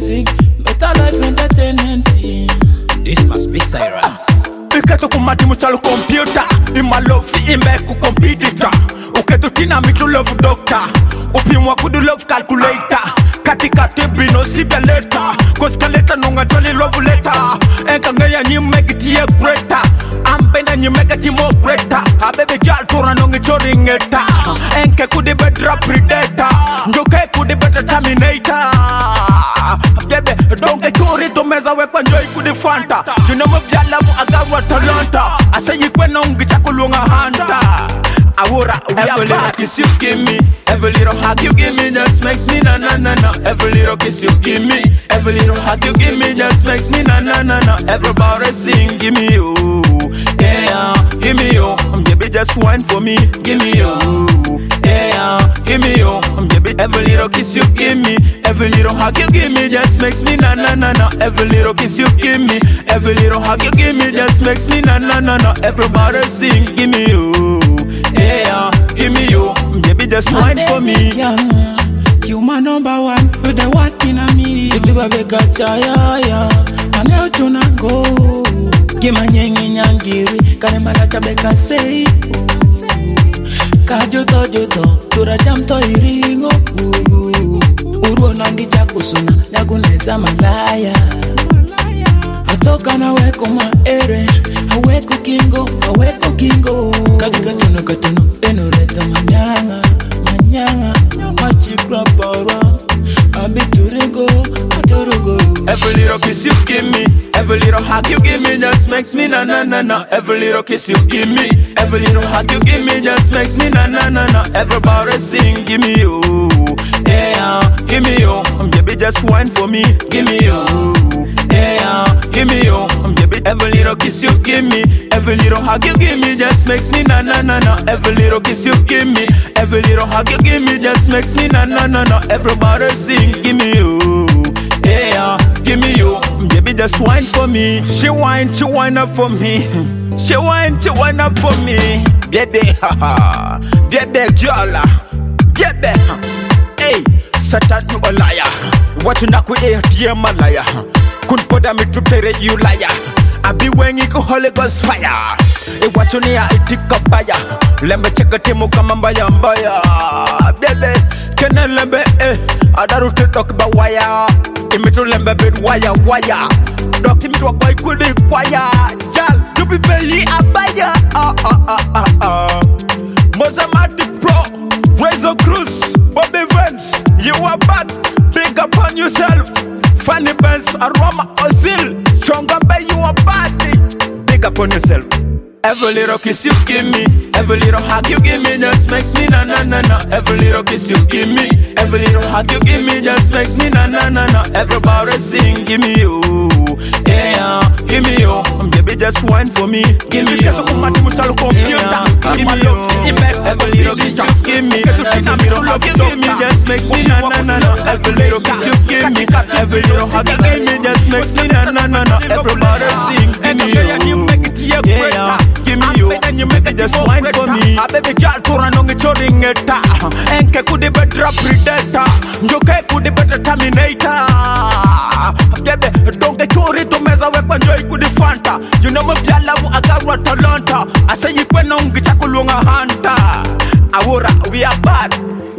music, better life entertainment. This must be Cyrus. Iketo kumati muchalo computer, ima love ime ku competitor. Uketo tina mitu love doctor, upimwa kudu love calculator. Katika tibino sibe letter, koskaleta nunga jolly love letter. Enka ngaya nyi make it ye greater, ambenda nyi make it more greater. A baby girl tora nungi chori ngeta, enke kudi better predator, njoke kudi better terminator. Baby don't get chori to meza wekwa njoi kudi fanta. You know me byala mu agarwa talanta, asa yikwe nungi chakulunga hanta. Awura, every little kiss you give me, every little hug you give me just makes me na na na na. Every little kiss you give me, every little hug you give me just makes me na na na na. Everybody sing, give me you, yeah, give me you. Baby just wine for me, give me you, yeah, give me you. Baby every little kiss you give me, every little hug you give me just makes me na na na na. Every little kiss you give me, every little hug you give me just makes me na na na na. Everybody sing, give me you. Yeah, give me you, baby, just wine for me. You my number one, you the one in a million. If you ever got ya, I know you not go. Give my nyangi nyangiri, kare maracha beka say. Kajoto, tura jamto iringo. Uro nangi chakusuna, naguneza malaya. Atoka na weko maere, aweko kingo. Katika katono, enoreta manyanga. Machikra para, abituringo, aturugo. Every little kiss you give me, every little hug you give me just makes me na na na na. Every little kiss you give me, every little hug you give me just makes me na na na na. Everybody sing, give me you, yeah, give me you. Baby just wine for me, give me you, yeah, give me you. Baby every little kiss you give me, every little hug you give me just makes me na na na na. Every little kiss you give me, every little hug you give me just makes me na na na na. Everybody sing, give me you, yeah, give me you. Baby just wine for me. She wine up for me. She wine up for me. Baby, haha, baby girl, baby, hey, Satan you a liar. What you not with a malaya? Couldn't put me to pay you liar. I be when you go Holy Ghost fire. If what you need, I take up fire. Let me check a team of Kamambaya. Baby, can I lembe? I don't talk about wire. Imito lembe bed wire. Document what boy could require. Jal, you be belly a buyer. Mozambique Pro, Razor Cruz, Bobby Vance. You are bad, big up on yourself. Fanny Benz, Aroma Ozil. Chonga Bay, you are bad, big up on yourself. Every little kiss you give me, every little hug you give me just makes me na na na na. Every little kiss you give me, every little hug you give me just makes me na na na na. Everybody sing, give me you, yeah, give me you. Baby just wine for me, give me you, yeah, give me you. Every little kiss you give me, every little hug you give me just makes me na na na na. Every little kiss you give me, every little hug you give me just makes me na na na na. Everybody sing, give me you, yeah, give me you, and you make it just wine for me. A baby girl tora nungi chori ngeta, enke kudi better predator, njoke kudi better terminator. Baby don't get chori to meza wekwa njoi kudi fanta. You know me byala mu agarwa talanta, asa yikwe nungi chakulunga hanta. Awura we are bad,